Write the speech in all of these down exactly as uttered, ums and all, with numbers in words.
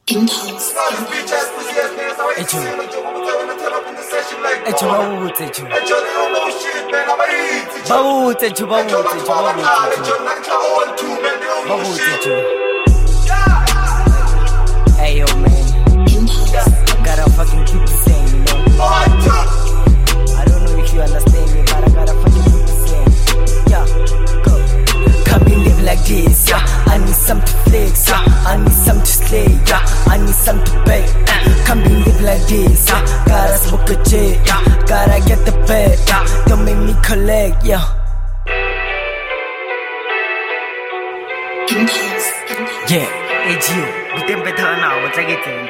Impulse. Echo. Echo bawutse echo. Bawutse echo bawutse echo bawutse echo. Bawutse echo. Hey yo man. Impulse. Gotta fucking keep it saying, you know. I don't know if you understand me, but I gotta fucking keep it saying. Yeah, go. Come and live like this, yeah. I need some to flex, yeah. I need some to slay, yeah. I need some to pay. Come and live like this, yeah. Gotta smoke a jet, yeah. Gotta get the bag, yeah. Don't make me collect, yeah. Impulse. Yeah, it's you. We didn't better now, what's I getting?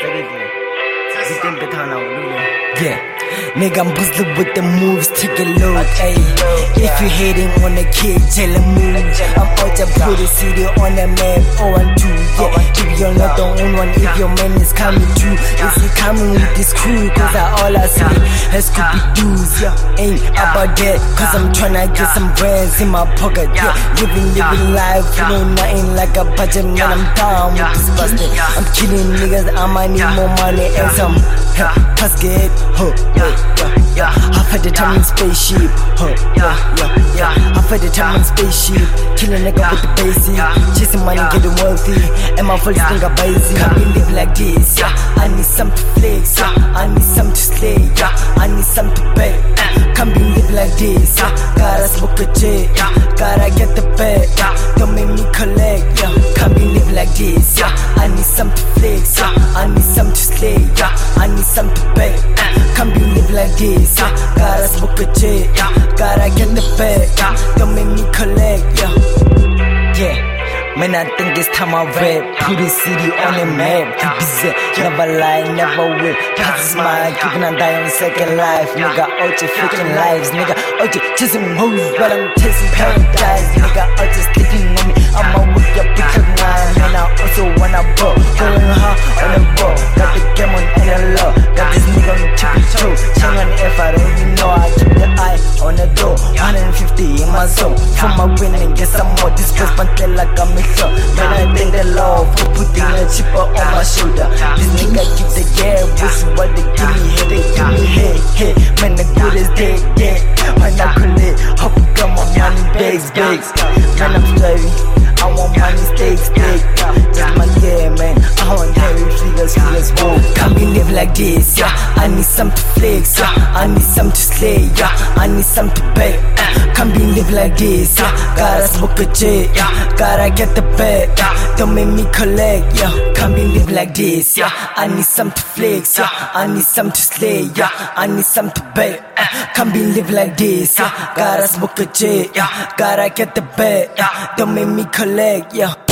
We didn't better now, yeah. Nigga, I'm buzzing with the moves, take a look, ayy. If you hating on the kid, tell him move. I'm out to put the city on the map, oh and two, yeah. If you're not the only one, if your man is coming too, is he coming with this crew? Cause I all I see is Scooby-Doo's, yeah. Ain't about that, cause I'm tryna get some brands in my pocket, yeah. Living, living life, you know nothing like a budget, man, I'm down with this bustin'. I'm killing niggas, I might need more money and some casket, huh, yeah, yeah, yeah. Half of the time in spaceship, huh, yeah, yeah, yeah. Half of the time in spaceship, killing nigga with the basic, chasing money, getting wealthy, and my first thing I busy. Can't be live like this, yeah. I need some to flex, yeah. I need some to slay, yeah. I need some to pay. Can't be live like this, yeah. Gotta smoke a jet, yeah. Gotta get the bag, yeah. Don't make me collect, yeah. Can't be live like this, yeah. I need some to flex, yeah. I need some to slay, yeah. I need some to pay. Can't be live like this, yeah. Gotta smoke a jet, yeah. Gotta get the bag, yeah. Don't make me collect, yeah. Yeah. Man, I think it's time I rap. Put the city on the map. Keep it never lie, never will. Pass is mine, keeping on dying on second life. Nigga, out your freaking lives. Nigga, out your chasing hoes, but I'm chasing paradise. Nigga, out your sleeping on me. I'ma whip your bitch at nine. And I also wanna ball. Going hard on the ball. Got the game on N L O. Got this nigga on the tippy toe. Chang on the F, I don't even know. I keep the eye on the door. one fifty in my zone. For my winning, get some more. This place pantel like I'm man, I thank the Lord for putting a chipper on my shoulder. This nigga keep the gear, pussy while they give me head, they give me head, head. Man, the good is dead, dead. Man, I collect, hop got my money, bags, bags. Man, I'm slurry, I want money, steaks, steak. Just my gear, man, I want heavy figures, figures, whoa. Can't be live like this, yeah. I need some to flex, yeah. I need some to slay, yeah. I need some to pay. Can't be live like this, yeah. Gotta smoke a jet, yeah. Gotta get the bag, yeah. Don't make me collect, yeah. Can't be live like this, yeah. I need some to flex, yeah. I need some to slay, yeah. I need some to pay. Can't be live like this, yeah. Gotta smoke a jet, yeah. Gotta get the bag, yeah. Don't make me collect, yeah.